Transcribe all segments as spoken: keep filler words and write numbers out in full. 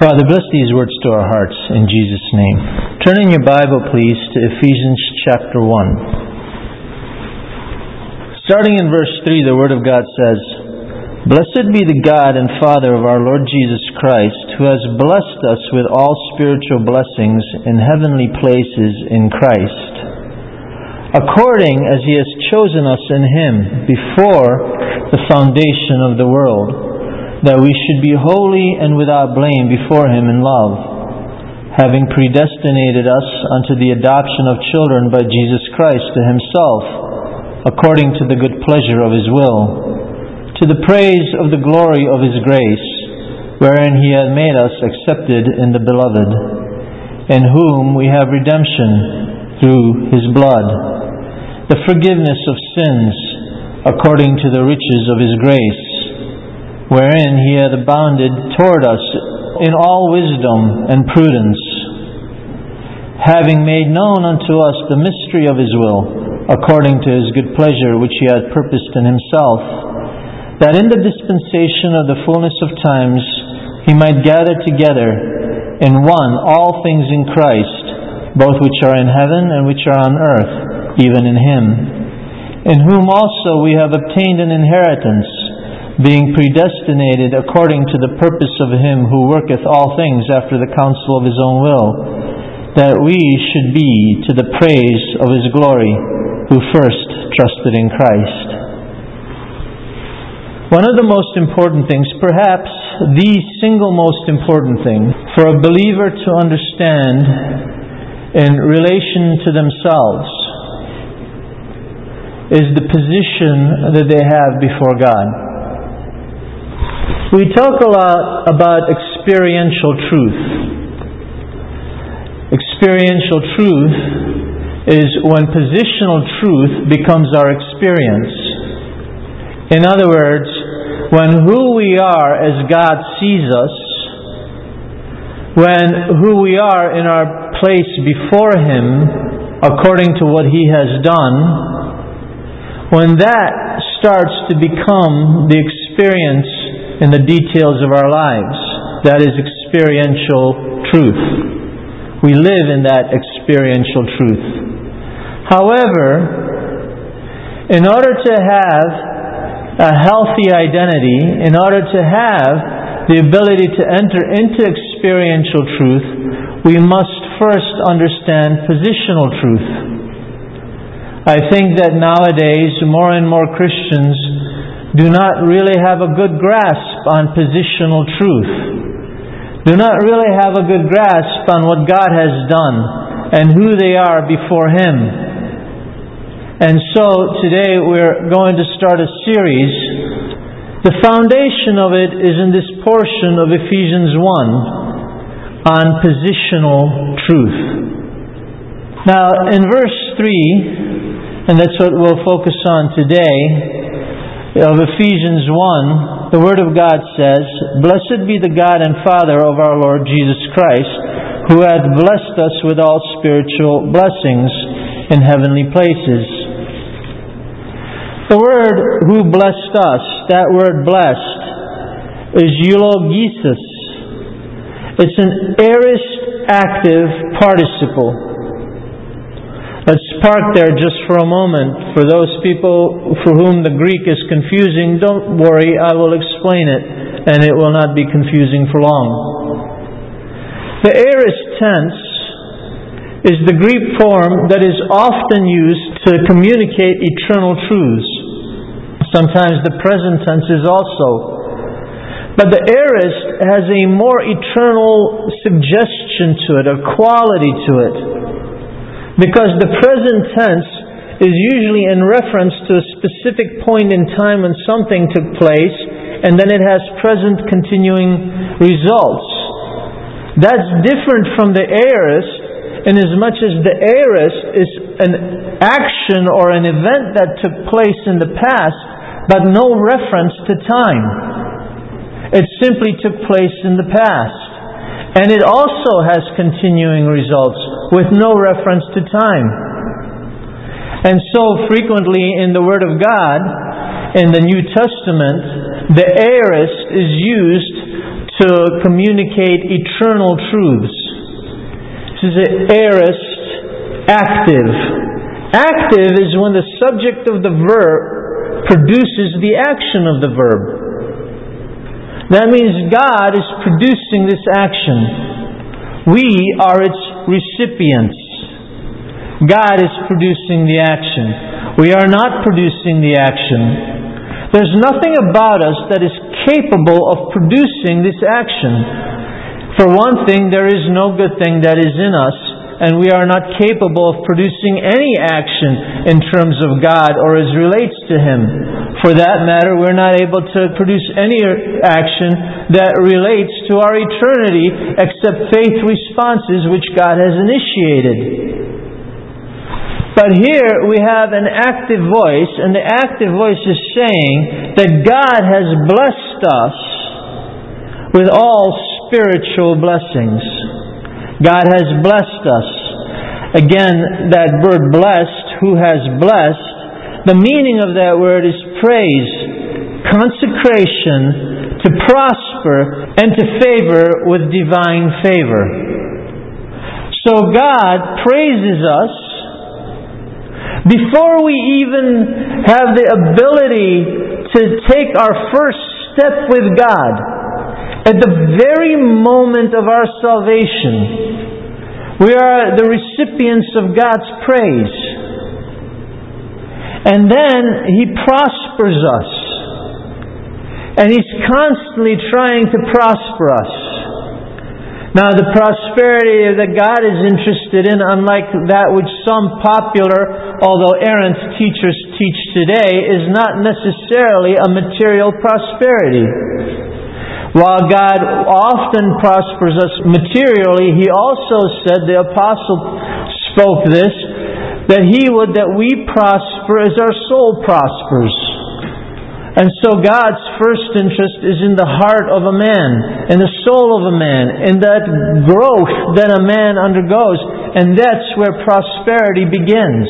Father, bless these words to our hearts in Jesus' name. Turn in your Bible, please, to Ephesians chapter one. Starting in verse three, the Word of God says, "Blessed be the God and Father of our Lord Jesus Christ, who has blessed us with all spiritual blessings in heavenly places in Christ, according as He has chosen us in Him before the foundation of the world, that we should be holy and without blame before Him in love, having predestinated us unto the adoption of children by Jesus Christ to Himself, according to the good pleasure of His will, to the praise of the glory of His grace, wherein He hath made us accepted in the Beloved, in whom we have redemption through His blood, the forgiveness of sins, according to the riches of His grace, wherein He hath abounded toward us in all wisdom and prudence, having made known unto us the mystery of His will, according to His good pleasure which He hath purposed in Himself, that in the dispensation of the fullness of times He might gather together in one all things in Christ, both which are in heaven and which are on earth, even in Him, in whom also we have obtained an inheritance, being predestinated according to the purpose of Him who worketh all things after the counsel of His own will, that we should be to the praise of His glory, who first trusted in Christ." One of the most important things, perhaps the single most important thing for a believer to understand in relation to themselves is the position that they have before God. We talk a lot about experiential truth. Experiential truth is when positional truth becomes our experience. In other words, when who we are as God sees us, when who we are in our place before Him according to what He has done, when that starts to become the experience in the details of our lives, that is experiential truth. We live in that experiential truth. However, in order to have a healthy identity, in order to have the ability to enter into experiential truth, we must first understand positional truth. I think that nowadays more and more Christians do not really have a good grasp on positional truth. Do not really have a good grasp on what God has done and who they are before Him. And so today we're going to start a series. The foundation of it is in this portion of Ephesians one on positional truth. Now in verse three, and that's what we'll focus on today, of Ephesians one, the Word of God says, "Blessed be the God and Father of our Lord Jesus Christ, who hath blessed us with all spiritual blessings in heavenly places." The word "who blessed us," that word "blessed," is eulogisis. It's an aorist active participle. Let's park there just for a moment. For those people for whom the Greek is confusing, don't worry, I will explain it, and it will not be confusing for long. The aorist tense is the Greek form that is often used to communicate eternal truths. Sometimes the present tense is also. But the aorist has a more eternal suggestion to it, a quality to it. Because the present tense is usually in reference to a specific point in time when something took place, and then it has present continuing results. That's different from the aorist, in as much as the aorist is an action or an event that took place in the past, but no reference to time. It simply took place in the past. And it also has continuing results with no reference to time. And so frequently in the Word of God, in the New Testament, the aorist is used to communicate eternal truths. This is an aorist active. Active is when the subject of the verb produces the action of the verb. That means God is producing this action. We are its recipients. God is producing the action. We are not producing the action. There's nothing about us that is capable of producing this action. For one thing, there is no good thing that is in us, and we are not capable of producing any action in terms of God or as relates to Him. For that matter, we're not able to produce any action that relates to our eternity except faith responses which God has initiated. But here we have an active voice, and the active voice is saying that God has blessed us with all spiritual blessings. God has blessed us. Again, that word blessed, who has blessed, the meaning of that word is praise, consecration, to prosper, and to favor with divine favor. So God praises us before we even have the ability to take our first step with God. At the very moment of our salvation, we are the recipients of God's praise. And then He prospers us. And He's constantly trying to prosper us. Now, the prosperity that God is interested in, unlike that which some popular, although errant teachers teach today, is not necessarily a material prosperity. While God often prospers us materially, He also said, the Apostle spoke this, that He would that we prosper as our soul prospers. And so God's first interest is in the heart of a man, in the soul of a man, in that growth that a man undergoes. And that's where prosperity begins.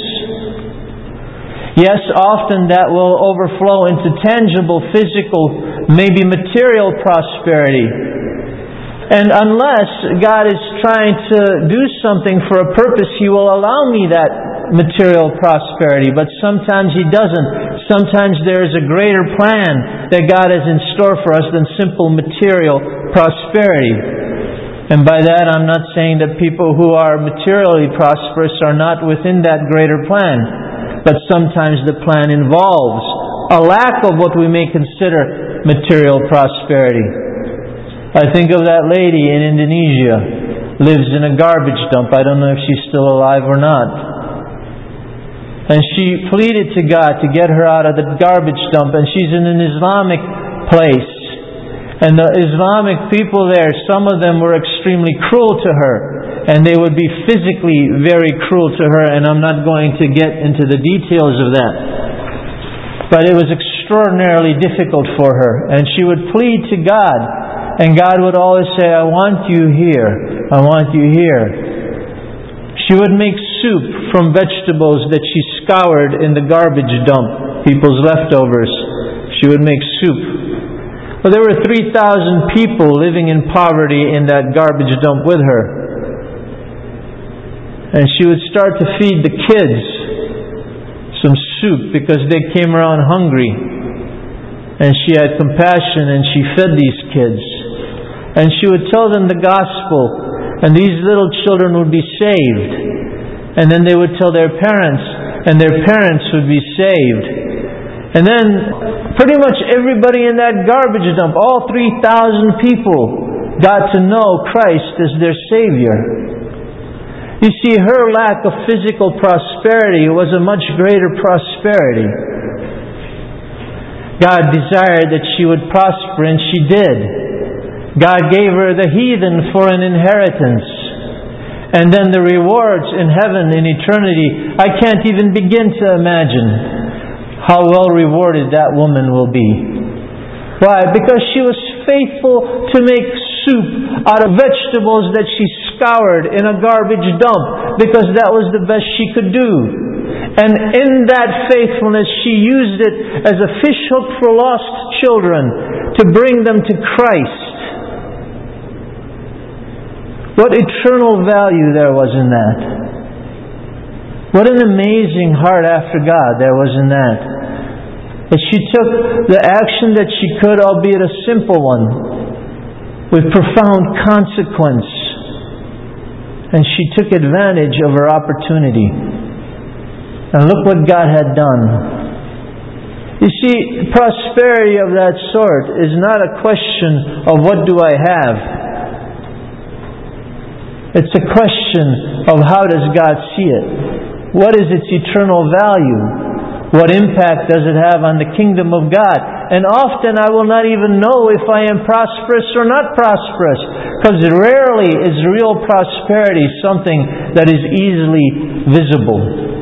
Yes, often that will overflow into tangible, physical, maybe material prosperity. And unless God is trying to do something for a purpose, He will allow me that material prosperity. But sometimes He doesn't. Sometimes there is a greater plan that God has in store for us than simple material prosperity. And by that I'm not saying that people who are materially prosperous are not within that greater plan. But sometimes the plan involves a lack of what we may consider material prosperity. I think of that lady in Indonesia, lives in a garbage dump. I don't know if she's still alive or not. And she pleaded to God to get her out of the garbage dump. And she's in an Islamic place. And the Islamic people there, some of them were extremely cruel to her. And they would be physically very cruel to her. And I'm not going to get into the details of that. But it was extraordinarily difficult for her. And she would plead to God. And God would always say, I want you here. I want you here. She would make soup from vegetables that she scoured in the garbage dump, people's leftovers. She would make soup. Well, there were three thousand people living in poverty in that garbage dump with her. And she would start to feed the kids some soup because they came around hungry. And she had compassion and she fed these kids. And she would tell them the gospel. And these little children would be saved. And then they would tell their parents. And their parents would be saved. And then pretty much everybody in that garbage dump, all three thousand people, got to know Christ as their Savior. You see, her lack of physical prosperity was a much greater prosperity. God desired that she would prosper, and she did. God gave her the heathen for an inheritance. And then the rewards in heaven, in eternity, I can't even begin to imagine how well rewarded that woman will be. Why? Because she was faithful to make soup out of vegetables that she scoured in a garbage dump, because that was the best she could do. And in that faithfulness, she used it as a fishhook for lost children to bring them to Christ. What eternal value there was in that. What an amazing heart after God there was in that. That she took the action that she could, albeit a simple one, with profound consequence. And she took advantage of her opportunity. And look what God had done. You see, prosperity of that sort is not a question of what do I have. It's a question of how does God see it? What is its eternal value? What impact does it have on the kingdom of God? And often I will not even know if I am prosperous or not prosperous, because rarely is real prosperity something that is easily visible.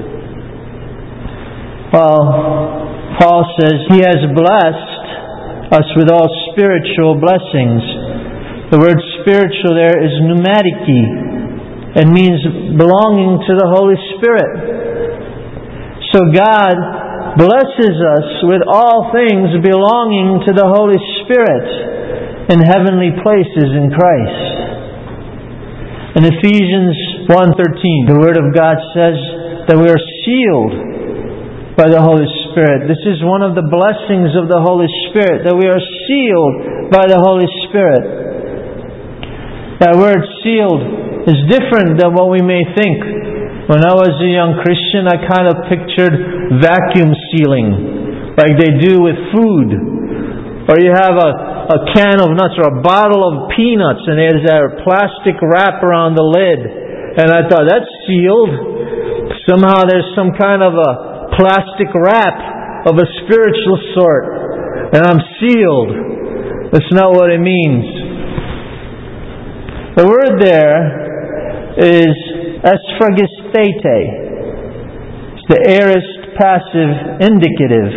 Well, Paul says He has blessed us with all spiritual blessings. The word spiritual there is pneumatiki. It means belonging to the Holy Spirit. So God blesses us with all things belonging to the Holy Spirit in heavenly places in Christ. In Ephesians one thirteen, the Word of God says that we are sealed by the Holy Spirit. This is one of the blessings of the Holy Spirit, that we are sealed by the Holy Spirit. That word sealed is different than what we may think. When I was a young Christian, I kind of pictured vacuum sealing, like they do with food. Or you have a, a can of nuts or a bottle of peanuts and there's a plastic wrap around the lid. And I thought, that's sealed. Somehow there's some kind of a plastic wrap of a spiritual sort. And I'm sealed. That's not what it means. The word there is asphragistate. It's the aorist passive indicative.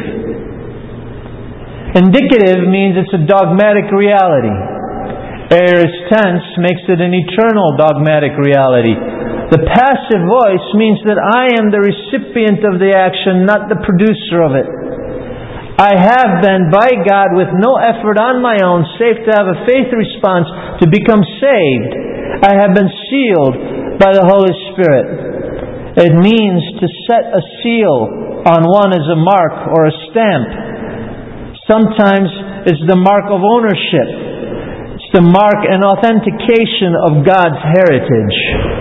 Indicative means it's a dogmatic reality. Aorist tense makes it an eternal dogmatic reality. The passive voice means that I am the recipient of the action, not the producer of it. I have been, by God, with no effort on my own, saved to have a faith response to become saved. I have been sealed by the Holy Spirit. It means to set a seal on one as a mark or a stamp. Sometimes it's the mark of ownership. It's the mark and authentication of God's heritage.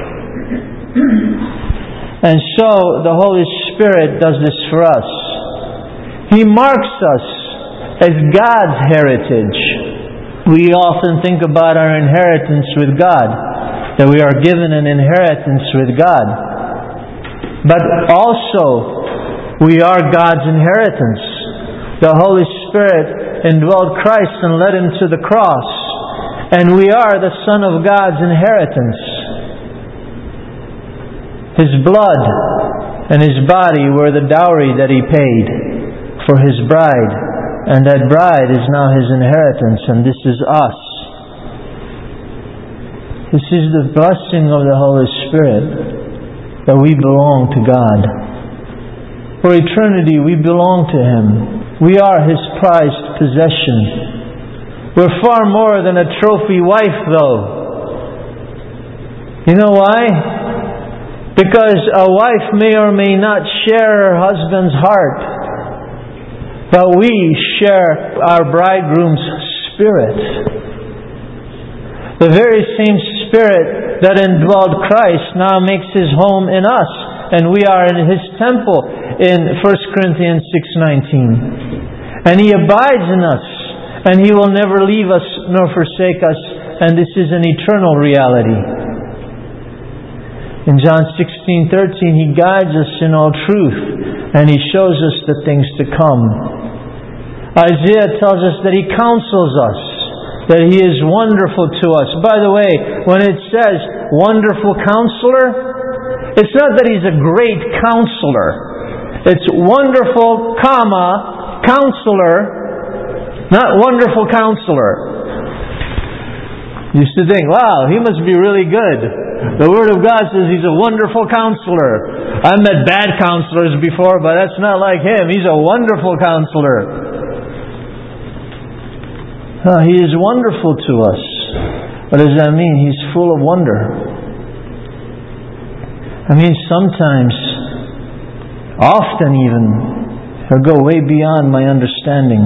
And so the Holy Spirit does this for us. He marks us as God's heritage. We often think about our inheritance with God, that we are given an inheritance with God. But also, we are God's inheritance. The Holy Spirit indwelled Christ and led Him to the cross. And we are the Son of God's inheritance. His blood and His body were the dowry that He paid for His bride, and that bride is now His inheritance, and this is us. This is the blessing of the Holy Spirit, that we belong to God. For eternity we belong to Him. We are His prized possession. We're far more than a trophy wife, though. You know why? Because a wife may or may not share her husband's heart, but we share our bridegroom's spirit. The very same Spirit that indwelled Christ now makes His home in us, and we are in His temple in First Corinthians six nineteen. And He abides in us, and He will never leave us nor forsake us, and this is an eternal reality. In John sixteen thirteen, He guides us in all truth, and He shows us the things to come. Isaiah tells us that He counsels us, that He is wonderful to us. By the way, when it says wonderful counselor, it's not that He's a great counselor. It's wonderful, comma, counselor, not wonderful counselor. Used to think, wow, he must be really good. The Word of God says He's a wonderful counselor. I've met bad counselors before, but that's not like Him. He's a wonderful counselor. Uh, he is wonderful to us. What does that mean? He's full of wonder. I mean, sometimes, often even, He'll go way beyond my understanding.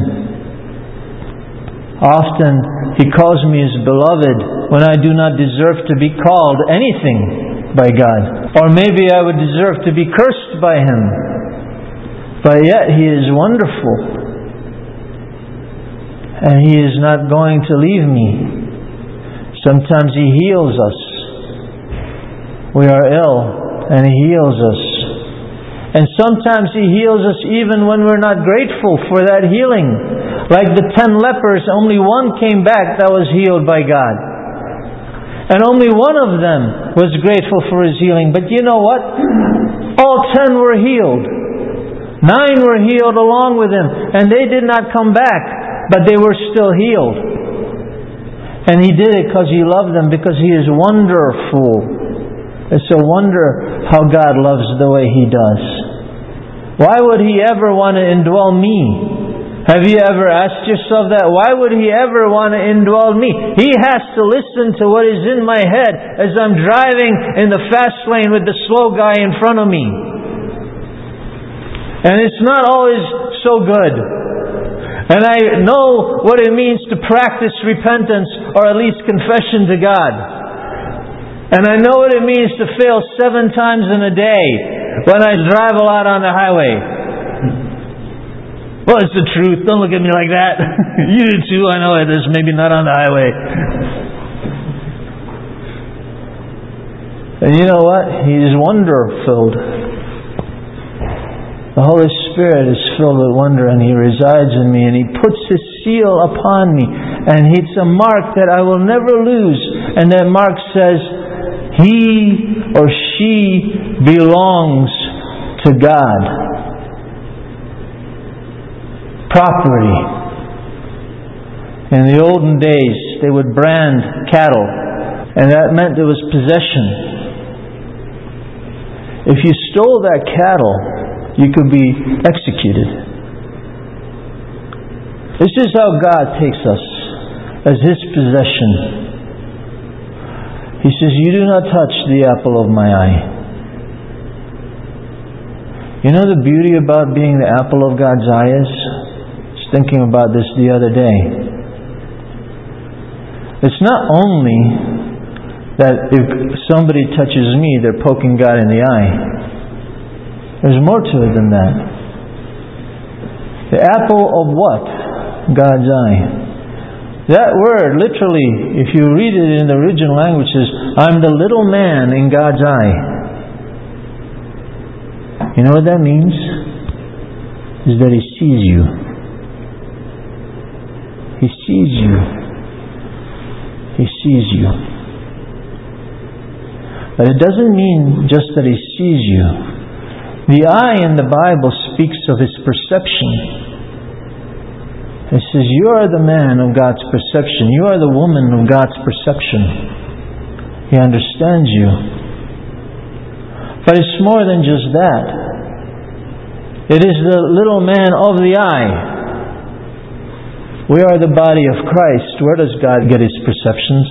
Often He calls me His beloved when I do not deserve to be called anything by God. Or maybe I would deserve to be cursed by Him. But yet He is wonderful. And He is not going to leave me. Sometimes He heals us. We are ill and He heals us. And sometimes He heals us even when we're not grateful for that healing. Like the ten lepers, only one came back that was healed by God. And only one of them was grateful for His healing. But you know what? All ten were healed. Nine were healed along with Him. And they did not come back, but they were still healed. And He did it because He loved them, because He is wonderful. It's a wonder how God loves the way He does. Why would He ever want to indwell me? Have you ever asked yourself that? Why would He ever want to indwell me? He has to listen to what is in my head as I'm driving in the fast lane with the slow guy in front of me. And it's not always so good. And I know what it means to practice repentance, or at least confession to God. And I know what it means to fail seven times in a day when I drive a lot on the highway. Well, it's the truth. Don't look at me like that. You do too. I know it is. Maybe not on the highway. And you know what? He is wonder-filled. The Holy Spirit is filled with wonder, and He resides in me, and He puts His seal upon me. And it's a mark that I will never lose. And that mark says, he or she belongs to God. Property. In the olden days, they would brand cattle, and that meant it was possession. If you stole that cattle, you could be executed. This is how God takes us, as His possession. He says, you do not touch the apple of my eye. You know the beauty about being the apple of God's eye is? I was thinking about this the other day. It's not only that if somebody touches me, they're poking God in the eye. There's more to it than that. The apple of what? God's eye. That word, literally, if you read it in the original language, says, I'm the little man in God's eye. You know what that means? Is that He sees you. He sees you. He sees you. But it doesn't mean just that He sees you. The eye in the Bible speaks of His perception. It says, you are the man of God's perception. You are the woman of God's perception. He understands you. But it's more than just that. It is the little man of the eye. We are the body of Christ. Where does God get His perceptions?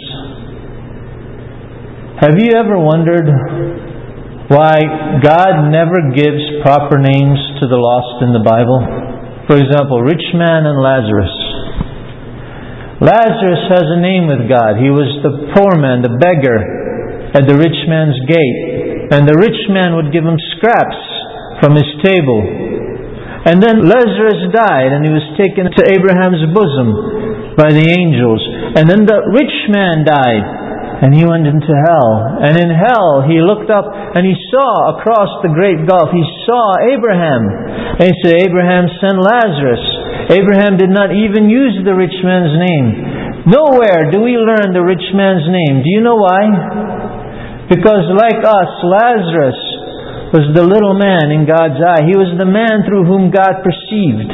Have you ever wondered why God never gives proper names to the lost in the Bible? For example, rich man and Lazarus. Lazarus has a name with God. He was the poor man, the beggar at the rich man's gate. And the rich man would give him scraps from his table. And then Lazarus died, and he was taken to Abraham's bosom by the angels. And then the rich man died, and he went into hell. And in hell he looked up and he saw across the great gulf, he saw Abraham. And he said, Abraham, send Lazarus. Abraham did not even use the rich man's name. Nowhere do we learn the rich man's name. Do you know why? Because like us, Lazarus was the little man in God's eye. He was the man through whom God perceived.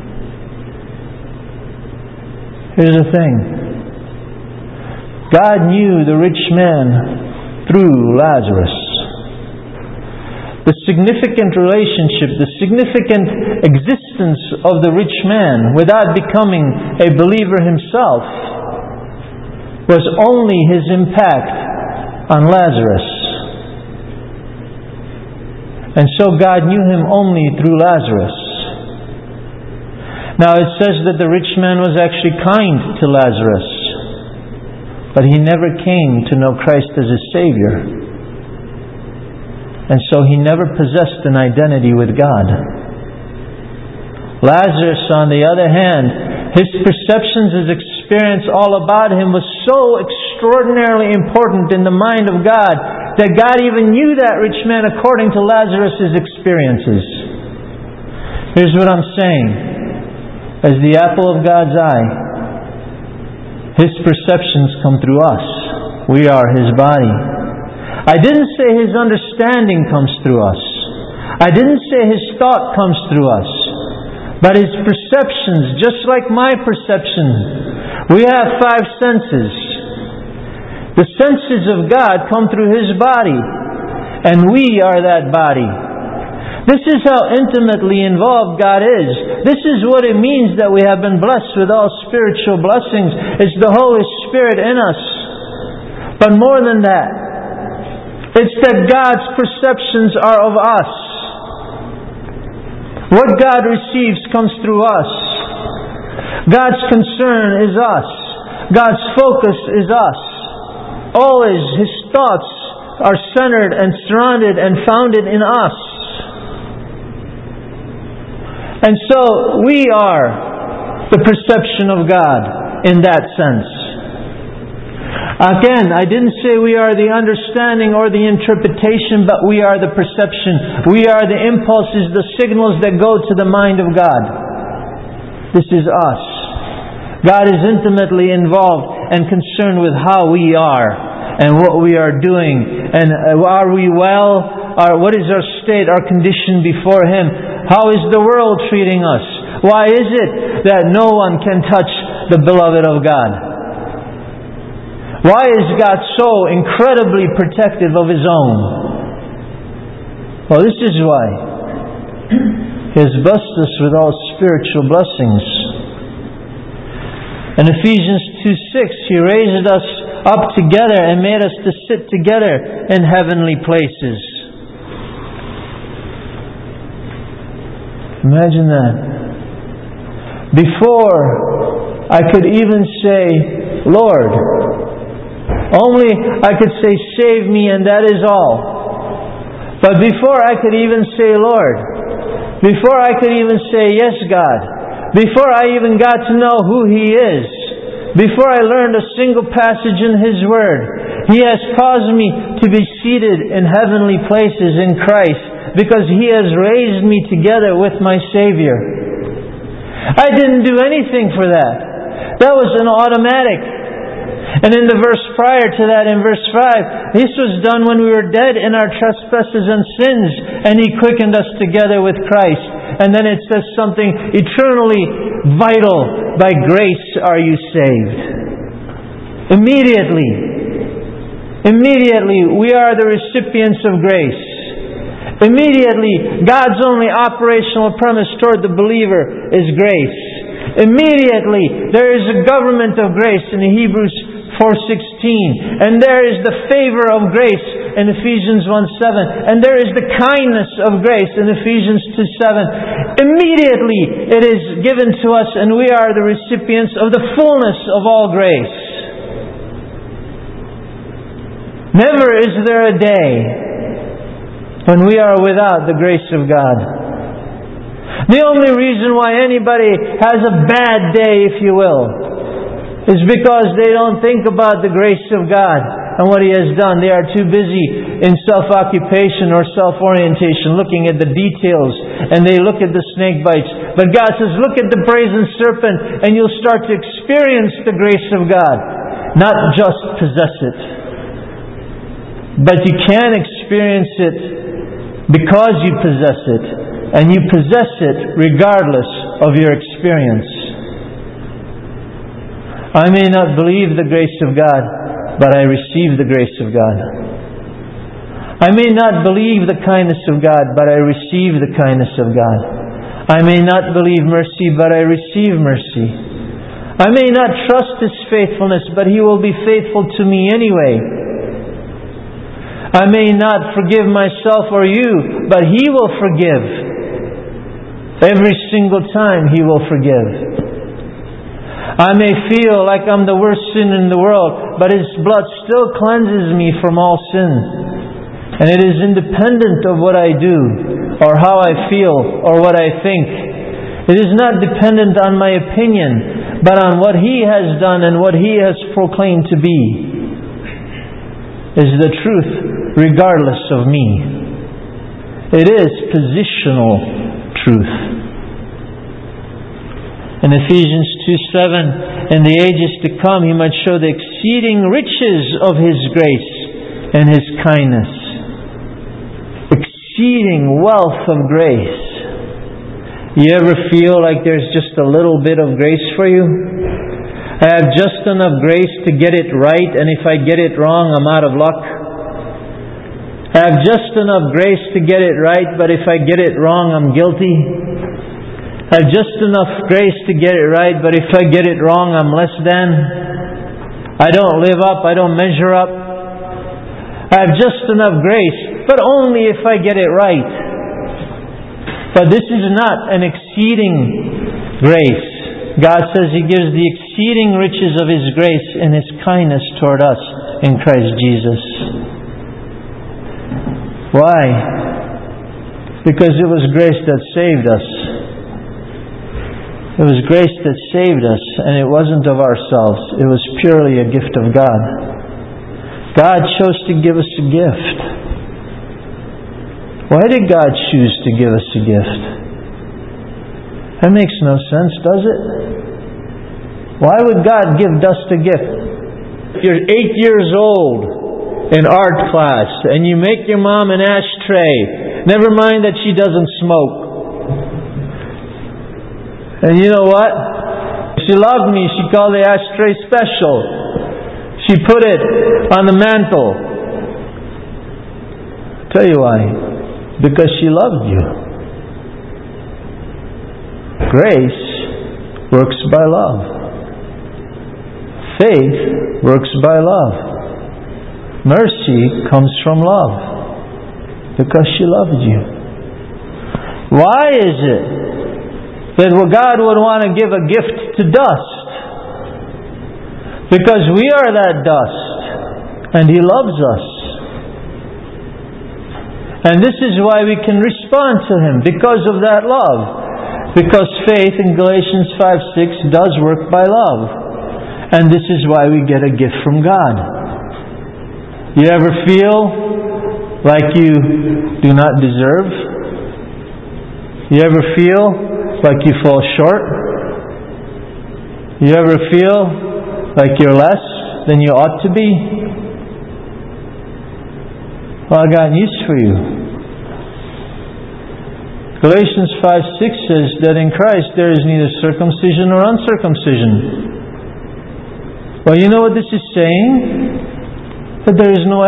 Here's the thing. God knew the rich man through Lazarus. The significant relationship, the significant existence of the rich man without becoming a believer himself was only His impact on Lazarus. And so God knew him only through Lazarus. Now it says that the rich man was actually kind to Lazarus, but he never came to know Christ as his Savior. And so he never possessed an identity with God. Lazarus, on the other hand, his perceptions, his experience, all about him was so extraordinarily important in the mind of God that God even knew that rich man according to Lazarus' experiences. Here's what I'm saying. As the apple of God's eye, His perceptions come through us. We are His body. I didn't say His understanding comes through us. I didn't say His thought comes through us. But His perceptions, just like my perception. We have five senses. The senses of God come through His body, and we are that body. This is how intimately involved God is. This is what it means that we have been blessed with all spiritual blessings. It's the Holy Spirit in us. But more than that, it's that God's perceptions are of us. What God receives comes through us. God's concern is us. God's focus is us. Always His thoughts are centered and surrounded and founded in us. And so we are the perception of God in that sense. Again, I didn't say we are the understanding or the interpretation, but we are the perception. We are the impulses, the signals that go to the mind of God. This is us. God is intimately involved and concerned with how we are and what we are doing. And are we well? Or what is our state, our condition before Him? How is the world treating us? Why is it that no one can touch the beloved of God? Why is God so incredibly protective of His own? Well, this is why. He has blessed us with all spiritual blessings. In Ephesians two six, He raised us up together and made us to sit together in heavenly places. Imagine that. Before I could even say, Lord, only I could say, save me, and that is all. But before I could even say, Lord, before I could even say, yes, God, before I even got to know who He is, before I learned a single passage in His Word, He has caused me to be seated in heavenly places in Christ because He has raised me together with my Savior. I didn't do anything for that. That was an automatic. And in the verse prior to that, in verse five, this was done when we were dead in our trespasses and sins, and He quickened us together with Christ. And then it says something eternally vital. By grace are you saved. Immediately. Immediately, we are the recipients of grace. Immediately, God's only operational premise toward the believer is grace. Immediately, there is a government of grace in Hebrews four sixteen, and there is the favor of grace in Ephesians one seven, and there is the kindness of grace in Ephesians two seven. Immediately it is given to us, and we are the recipients of the fullness of all grace. Never is there a day when we are without the grace of God. The only reason why anybody has a bad day, if you will, is because they don't think about the grace of God and what He has done. They are too busy in self-occupation or self-orientation, looking at the details, and they look at the snake bites. But God says, look at the brazen serpent, and you'll start to experience the grace of God. Not just possess it. But you can experience it because you possess it. And you possess it regardless of your experience. I may not believe the grace of God, but I receive the grace of God. I may not believe the kindness of God, but I receive the kindness of God. I may not believe mercy, but I receive mercy. I may not trust His faithfulness, but He will be faithful to me anyway. I may not forgive myself or you, but He will forgive. Every single time He will forgive. I may feel like I'm the worst sin in the world, but His blood still cleanses me from all sin. And it is independent of what I do, or how I feel, or what I think. It is not dependent on my opinion, but on what He has done and what He has proclaimed to be. Is the truth regardless of me. It is positional truth. In Ephesians two seven, in the ages to come He might show the exceeding riches of His grace and His kindness. Exceeding wealth of grace. You ever feel like there's just a little bit of grace for you? I have just enough grace to get it right, and if I get it wrong, I'm out of luck. I have just enough grace to get it right, but if I get it wrong, I'm guilty. I have just enough grace to get it right, but if I get it wrong, I'm less than. I don't live up, I don't measure up. I have just enough grace, but only if I get it right. But this is not an exceeding grace. God says He gives the exceeding riches of His grace and His kindness toward us in Christ Jesus. Why? Because it was grace that saved us. It was grace that saved us, and it wasn't of ourselves. It was purely a gift of God. God chose to give us a gift. Why did God choose to give us a gift? That makes no sense, does it? Why would God give dust a gift? If you're eight years old in art class and you make your mom an ashtray, never mind that she doesn't smoke. And you know what? She loved me. She called the ashtray special. She put it on the mantle. Tell you why. Because she loved you. Grace works by love. Faith works by love. Mercy comes from love. Because she loved you. Why is it that God would want to give a gift to dust? Because we are that dust. And He loves us. And this is why we can respond to Him, because of that love. Because faith in Galatians five six does work by love. And this is why we get a gift from God. You ever feel like you do not deserve? You ever feel like you fall short? You ever feel like you're less than you ought to be? Well, I got news for you. Galatians five six says that in Christ there is neither circumcision nor uncircumcision. Well, you know what this is saying? That there is no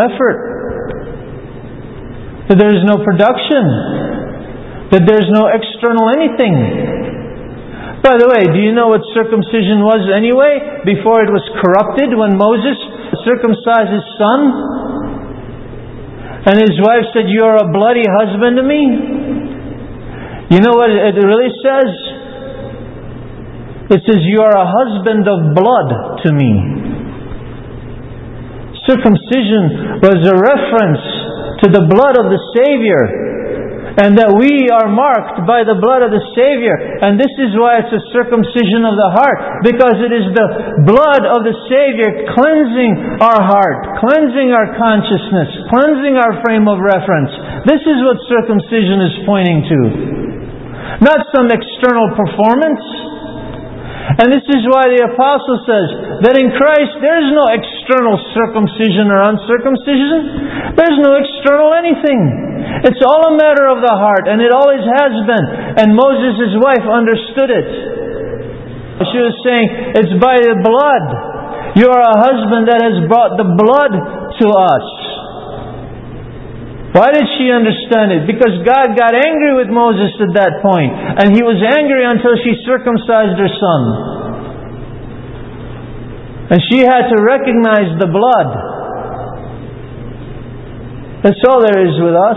effort. That there is no production. That there is no external anything. By the way, do you know what circumcision was anyway? Before it was corrupted, when Moses circumcised his son, and his wife said, "You are a bloody husband to me." You know what it really says? It says, "You are a husband of blood to me." Circumcision was a reference to the blood of the Savior. And that we are marked by the blood of the Savior. And this is why it's a circumcision of the heart. Because it is the blood of the Savior cleansing our heart, cleansing our consciousness, cleansing our frame of reference. This is what circumcision is pointing to. Not some external performance. And this is why the Apostle says that in Christ there is no external circumcision or uncircumcision. There's no external anything. It's all a matter of the heart, and it always has been. And Moses' wife understood it. She was saying, it's by the blood. You are a husband that has brought the blood to us. Why did she understand it? Because God got angry with Moses at that point. And He was angry until she circumcised her son. And she had to recognize the blood. That's all there is with us.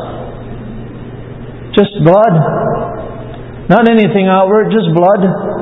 Just blood. Not anything outward, just blood.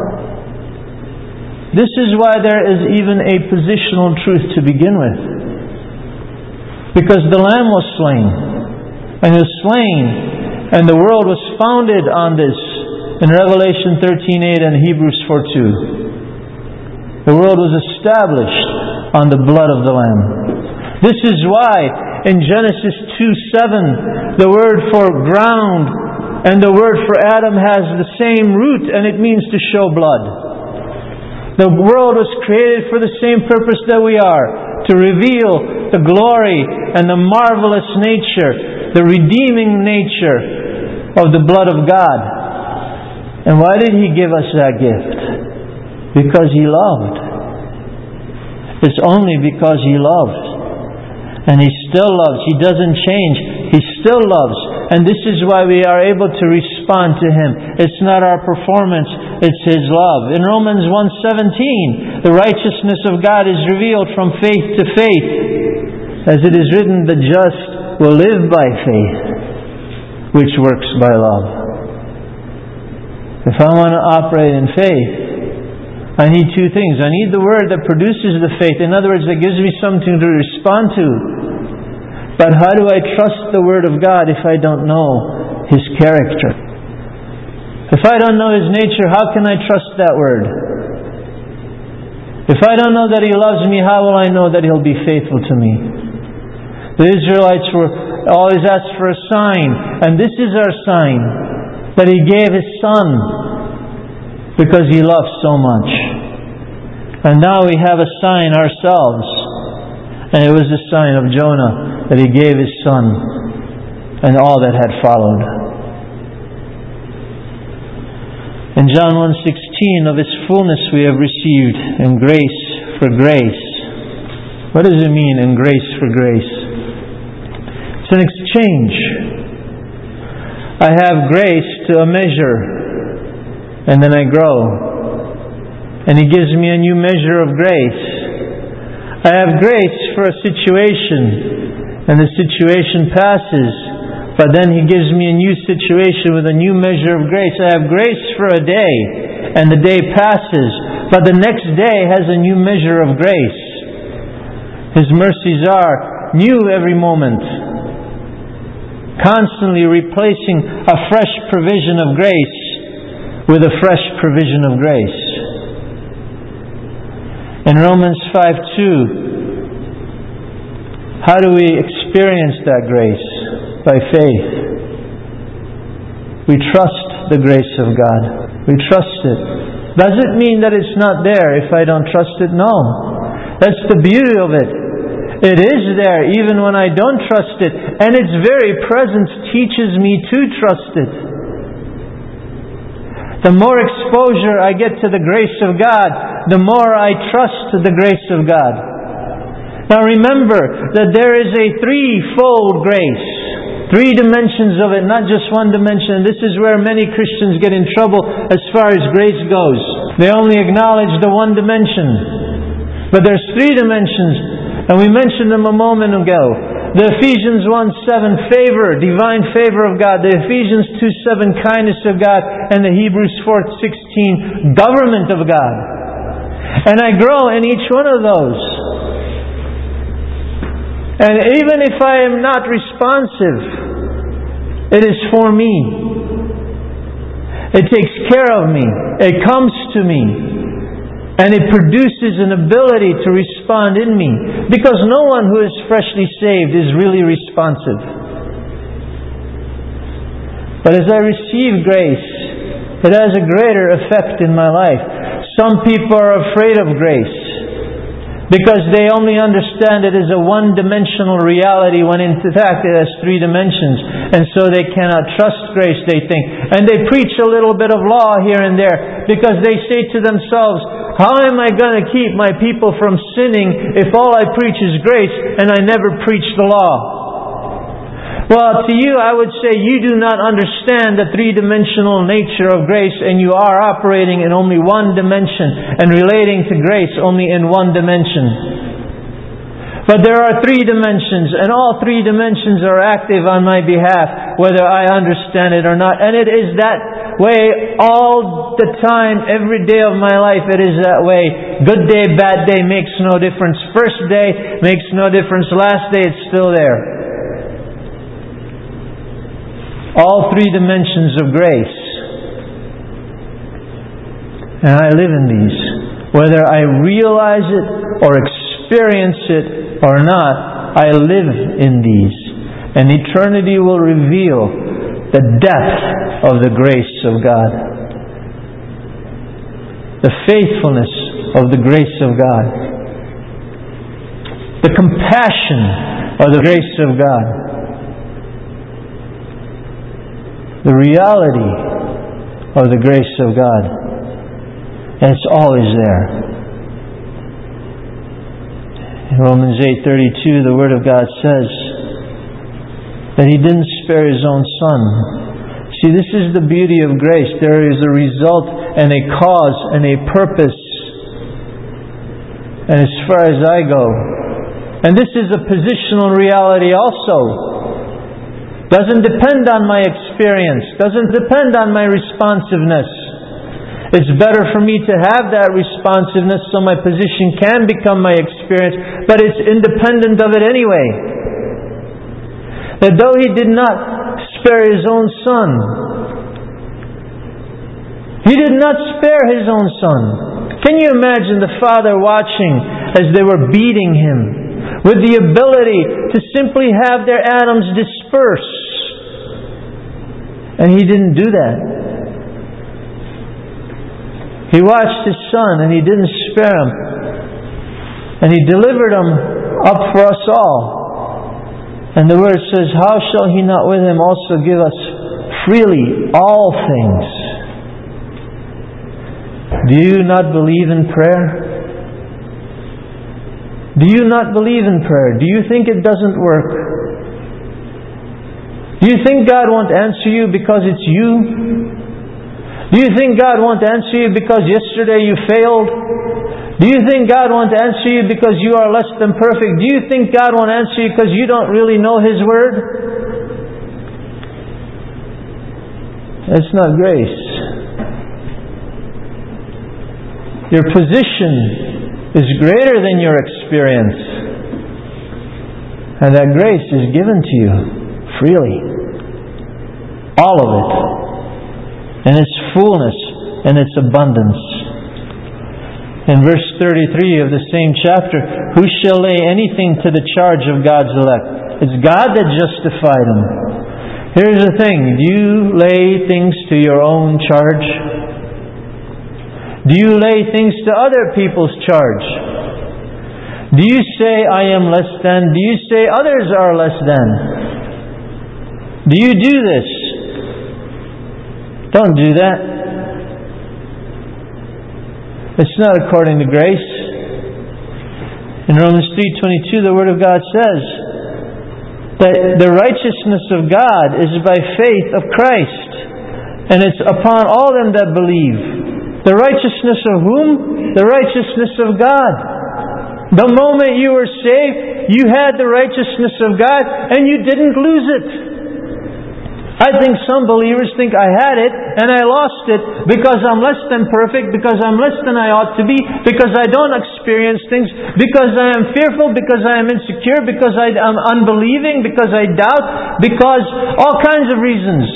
This is why there is even a positional truth to begin with. Because the Lamb was slain. And He was slain. And the world was founded on this in Revelation thirteen eight and Hebrews four two. The world was established on the blood of the Lamb. This is why in Genesis two seven the word for ground and the word for Adam has the same root, and it means to show blood. The world was created for the same purpose that we are, to reveal the glory and the marvelous nature, the redeeming nature of the blood of God. And why did He give us that gift? Because He loved. It's only because He loved. And He still loves. He doesn't change. He still loves. And this is why we are able to respond to Him. It's not our performance, it's His love. In Romans one seventeen, the righteousness of God is revealed from faith to faith. As it is written, the just will live by faith, which works by love. If I want to operate in faith, I need two things. I need the Word that produces the faith. In other words, that gives me something to respond to. But how do I trust the Word of God if I don't know His character? If I don't know His nature, how can I trust that Word? If I don't know that He loves me, how will I know that He'll be faithful to me? The Israelites were always asked for a sign, and this is our sign, that He gave His Son because He loves so much. And now we have a sign ourselves, and it was the sign of Jonah, that He gave His Son and all that had followed. In John one sixteen, of His fullness we have received, and grace for grace. What does it mean, and grace for grace? It's an exchange. I have grace to a measure, and then I grow. And He gives me a new measure of grace. I have grace for a situation, and the situation passes, but then He gives me a new situation with a new measure of grace. I have grace for a day, and the day passes, but the next day has a new measure of grace. His mercies are new every moment, constantly replacing a fresh provision of grace with a fresh provision of grace. In Romans five two, how do we experience that grace? By faith. We trust the grace of God. We trust it. Does it mean that it's not there if I don't trust it? No. That's the beauty of it. It is there even when I don't trust it. And its very presence teaches me to trust it. The more exposure I get to the grace of God, the more I trust the grace of God. Now remember that there is a threefold grace. Three dimensions of it, not just one dimension. This is where many Christians get in trouble as far as grace goes. They only acknowledge the one dimension. But there's three dimensions, and we mentioned them a moment ago. The Ephesians one seven, favor, divine favor of God. The Ephesians two seven, kindness of God. And the Hebrews four sixteen, government of God. And I grow in each one of those. And even if I am not responsive, it is for me. It takes care of me. It comes to me. And it produces an ability to respond in me. Because no one who is freshly saved is really responsive. But as I receive grace, it has a greater effect in my life. Some people are afraid of grace, because they only understand it as a one-dimensional reality when in fact it has three dimensions. And so they cannot trust grace, they think. And they preach a little bit of law here and there because they say to themselves, how am I going to keep my people from sinning if all I preach is grace and I never preach the law? Well, to you I would say you do not understand the three-dimensional nature of grace, and you are operating in only one dimension and relating to grace only in one dimension. But there are three dimensions, and all three dimensions are active on my behalf, whether I understand it or not. And it is that way all the time, every day of my life it is that way. Good day, bad day makes no difference. First day makes no difference. Last day it's still there. All three dimensions of grace. And I live in these. Whether I realize it or experience it or not, I live in these. And eternity will reveal the depth of the grace of God. The faithfulness of the grace of God. The compassion of the grace of God. The reality of the grace of God. And it's always there. In Romans eight thirty-two, the Word of God says that He didn't spare His own Son. See, this is the beauty of grace. There is a result and a cause and a purpose. And as far as I go, and this is a positional reality also. Doesn't depend on my experience. Doesn't depend on my responsiveness. It's better for me to have that responsiveness so my position can become my experience, but it's independent of it anyway. That though He did not spare His own Son, He did not spare His own Son. Can you imagine the Father watching as they were beating Him, with the ability to simply have their atoms disperse? And He didn't do that. He watched His Son and He didn't spare Him. And He delivered Him up for us all. And the Word says, how shall He not with Him also give us freely all things? Do you not believe in prayer? Do you not believe in prayer? Do you think it doesn't work? Do you think God won't answer you because it's you? Do you think God won't answer you because yesterday you failed? Do you think God won't answer you because you are less than perfect? Do you think God won't answer you because you don't really know His Word? That's not grace. Your position is greater than your experience. And that grace is given to you freely. All of it. In its fullness and its abundance. In verse thirty-three of the same chapter, who shall lay anything to the charge of God's elect? It's God that justified them. Here's the thing. Do you lay things to your own charge? Do you lay things to other people's charge? Do you say, I am less than? Do you say, others are less than? Do you do this? Don't do that. It's not according to grace. In Romans three twenty-two, the Word of God says that the righteousness of God is by faith of Christ, and it's upon all them that believe. The righteousness of whom? The righteousness of God. The moment you were saved, you had the righteousness of God, and you didn't lose it. I think some believers think I had it and I lost it because I'm less than perfect, because I'm less than I ought to be, because I don't experience things, because I am fearful, because I am insecure, because I am unbelieving, because I doubt, because all kinds of reasons.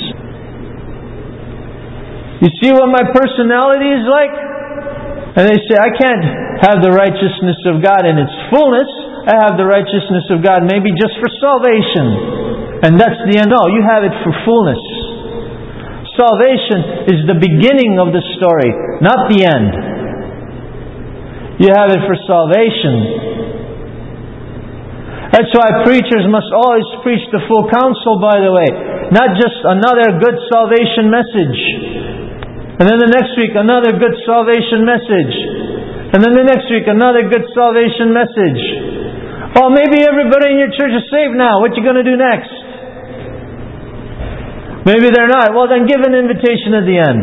You see what my personality is like? And they say, I can't have the righteousness of God in its fullness. I have the righteousness of God maybe just for salvation. And that's the end all. You have it for fullness. Salvation is the beginning of the story, not the end. You have it for salvation. That's why preachers must always preach the full counsel, by the way. Not just another good salvation message. And then the next week, another good salvation message. And then the next week, another good salvation message. Oh, maybe everybody in your church is saved now. What are you going to do next? Maybe they're not. Well, then give an invitation at the end.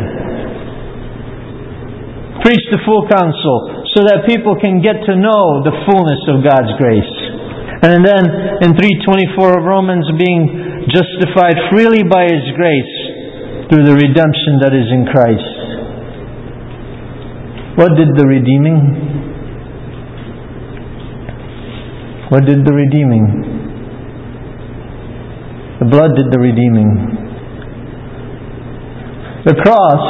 Preach the full counsel so that people can get to know the fullness of God's grace. And then in three twenty-four of Romans, being justified freely by His grace through the redemption that is in Christ. What did the redeeming? What did the redeeming? The blood did the redeeming. The cross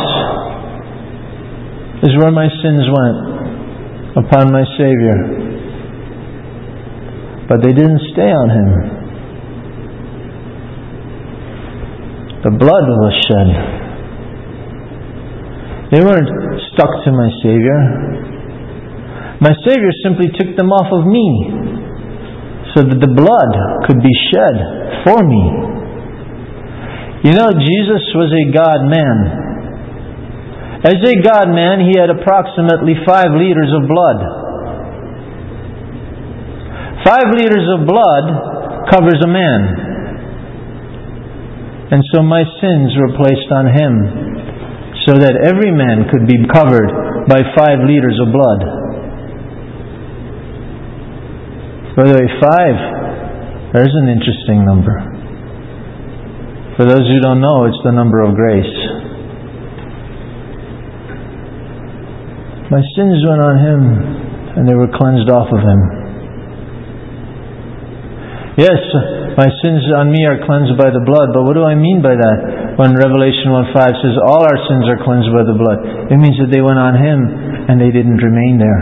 is where my sins went upon my Savior. But they didn't stay on Him. The blood was shed. They weren't stuck to my Savior. My Savior simply took them off of me so that the blood could be shed for me. You know, Jesus was a God-man. As a God-man, He had approximately five liters of blood. Five liters of blood covers a man. And so my sins were placed on Him so that every man could be covered by five liters of blood. By the way, five, there's an interesting number. For those who don't know, it's the number of grace. My sins went on Him and they were cleansed off of Him. Yes, my sins on me are cleansed by the blood, but what do I mean by that? When Revelation one five says all our sins are cleansed by the blood, it means that they went on Him and they didn't remain there.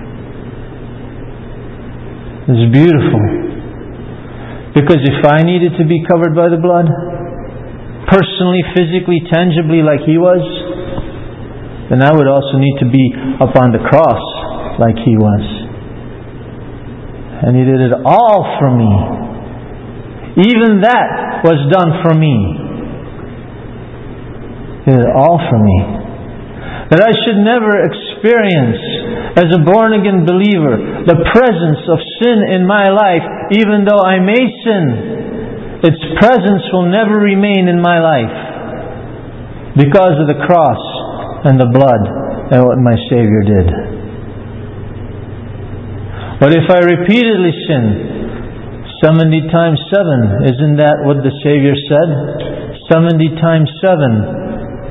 It's beautiful. Because if I needed to be covered by the blood, personally, physically, tangibly like He was, then I would also need to be up on the cross like He was. And He did it all for me. Even that was done for me. He did it all for me. That I should never experience, as a born-again believer, the presence of sin in my life, even though I may sin, its presence will never remain in my life because of the cross and the blood and what my Savior did. But if I repeatedly sin, seventy times seven, isn't that what the Savior said? seventy times seven.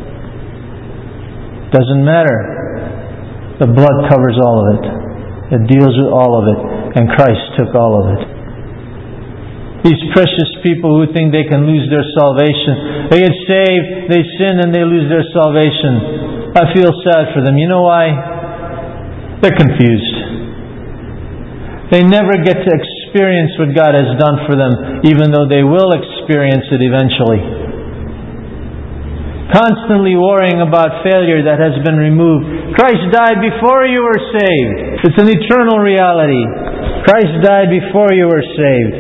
Doesn't matter. The blood covers all of it. It deals with all of it. And Christ took all of it. These precious people who think they can lose their salvation. They get saved, they sin, and they lose their salvation. I feel sad for them. You know why? They're confused. They never get to experience what God has done for them, even though they will experience it eventually. Constantly worrying about failure that has been removed. Christ died before you were saved. It's an eternal reality. Christ died before you were saved.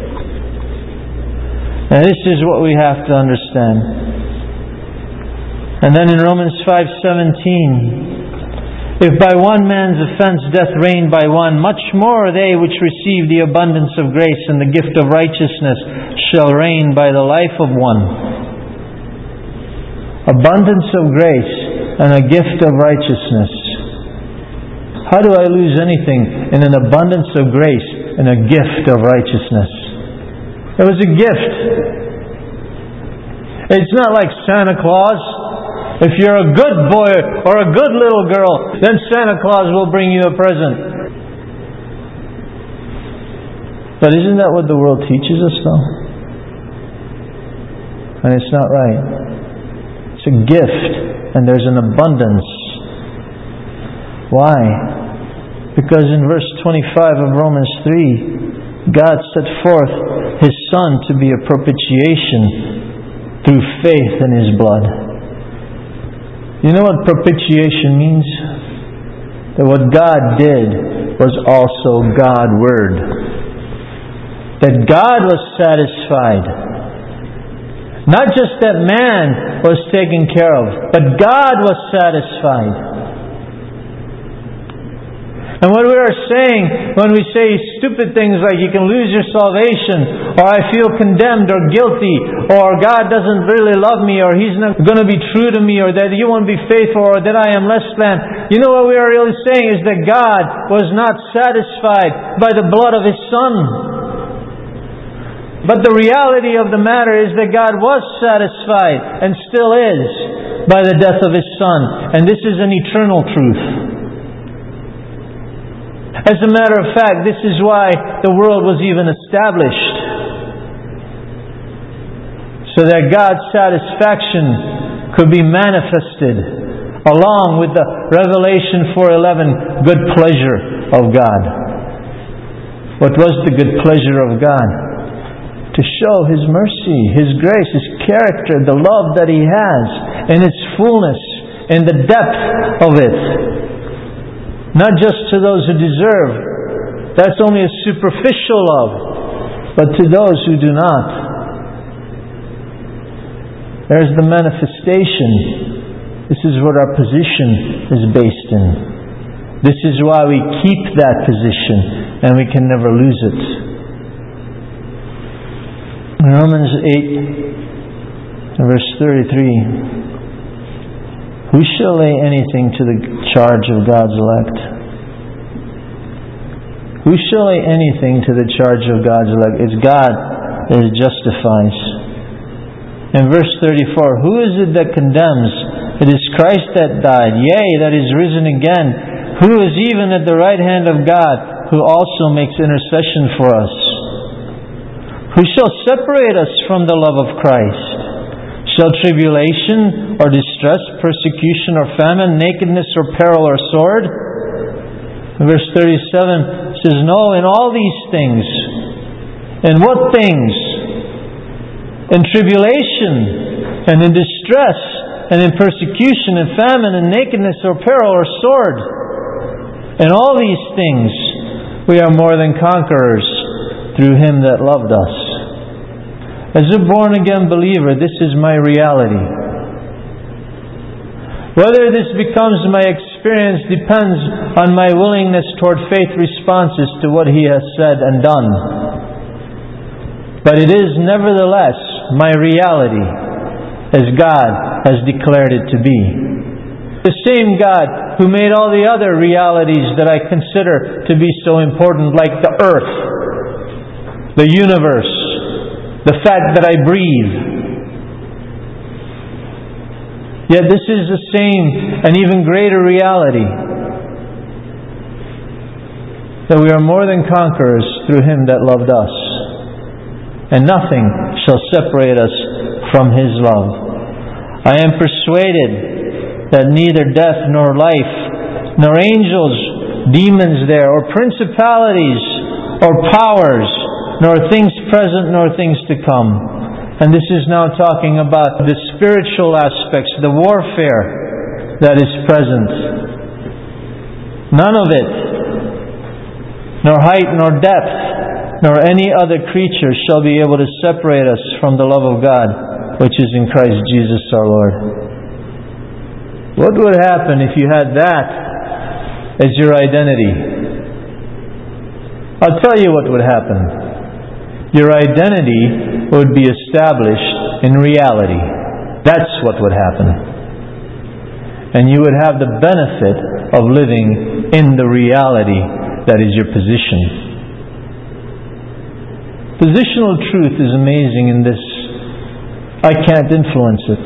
And this is what we have to understand. And then in Romans five seventeen, if by one man's offense death reigned by one, much more they which receive the abundance of grace and the gift of righteousness shall reign by the life of one. Abundance of grace and a gift of righteousness. How do I lose anything in an abundance of grace and a gift of righteousness? It was a gift. It's not like Santa Claus. If you're a good boy or a good little girl, then Santa Claus will bring you a present. But isn't that what the world teaches us, though? And it's not right. It's a gift, and there's an abundance. Why? Because in verse twenty-five of Romans three, God set forth His Son to be a propitiation through faith in His blood. You know what propitiation means? That what God did was also God-word. That God was satisfied. Not just that man was taken care of, but God was satisfied. And what we are saying when we say stupid things like you can lose your salvation, or I feel condemned or guilty, or God doesn't really love me, or He's not going to be true to me, or that He won't be faithful, or that I am less than. You know what we are really saying is that God was not satisfied by the blood of His Son. But the reality of the matter is that God was satisfied, and still is, by the death of His Son. And this is an eternal truth. As a matter of fact, this is why the world was even established. So that God's satisfaction could be manifested along with the Revelation four eleven good pleasure of God. What was the good pleasure of God? To show His mercy, His grace, His character, the love that He has in its fullness, in the depth of it. Not just to those who deserve. That's only a superficial love. But to those who do not. There's the manifestation. This is what our position is based in. This is why we keep that position and we can never lose it. In Romans eight, verse thirty-three, who shall lay anything to the charge of God's elect? Who shall lay anything to the charge of God's elect? It's God that justifies. In verse thirty-four, who is it that condemns? It is Christ that died, yea, that is risen again, who is even at the right hand of God, who also makes intercession for us. Who shall separate us from the love of Christ? Shall tribulation, or distress, persecution, or famine, nakedness, or peril, or sword? Verse thirty-seven says, no, in all these things. In what things? In tribulation, and in distress, and in persecution, and famine, and nakedness, or peril, or sword. In all these things we are more than conquerors through Him that loved us. As a born-again believer, this is my reality. Whether this becomes my experience depends on my willingness toward faith responses to what He has said and done. But it is nevertheless my reality, as God has declared it to be. The same God who made all the other realities that I consider to be so important, like the earth, the universe, the fact that I breathe. Yet this is the same and even greater reality, that we are more than conquerors through Him that loved us, and nothing shall separate us from His love. I am persuaded that neither death nor life, nor angels, demons there, or principalities, or powers, nor things present, nor things to come. And this is now talking about the spiritual aspects, the warfare that is present. None of it, nor height, nor depth, nor any other creature shall be able to separate us from the love of God, which is in Christ Jesus our Lord. What would happen if you had that as your identity? I'll tell you what would happen. Your identity would be established in reality. That's what would happen. And you would have the benefit of living in the reality that is your position. Positional truth is amazing in this. I can't influence it.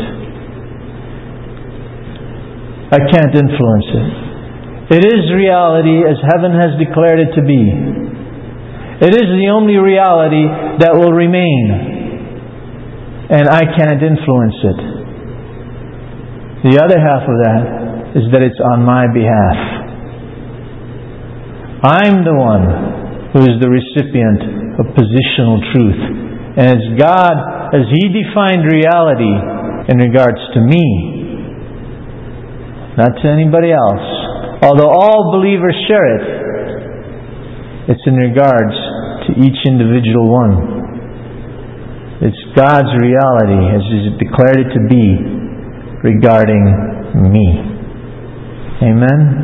I can't influence it. It is reality as heaven has declared it to be. It is the only reality that will remain, and I can't influence it. The other half of that is that it's on my behalf. I'm the one who is the recipient of positional truth. And as God, as He defined reality in regards to me, not to anybody else, although all believers share it, it's in regards to each individual one. It's God's reality as He's declared it to be regarding me. Amen?